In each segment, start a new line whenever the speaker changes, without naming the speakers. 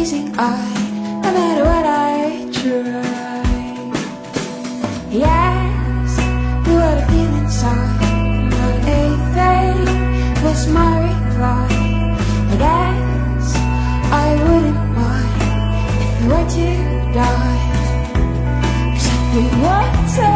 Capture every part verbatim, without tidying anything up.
pleasing eye, no matter what I try. Yes, you what I feel inside, not a thing was my reply. I guess I wouldn't mind if you were to die. 'Cause every water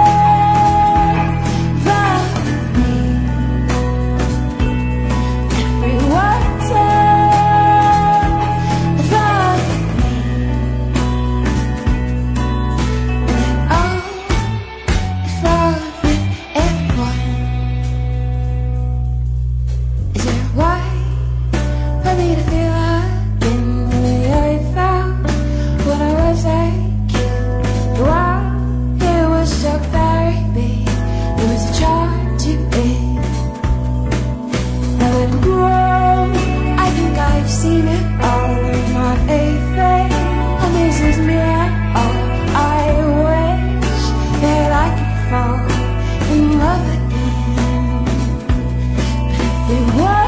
seen it all, not a thing amazes me at all. I wish that I could fall in love again. But if it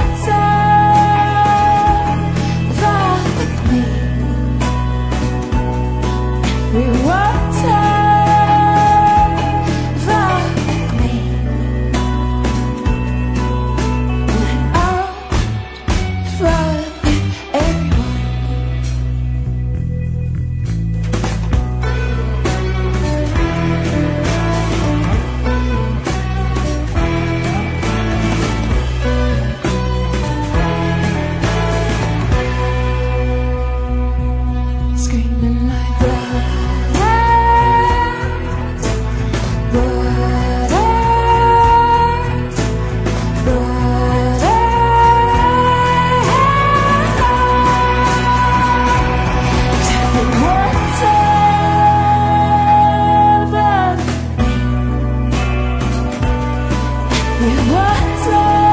wasn't for me, if it wasn't screaming like that.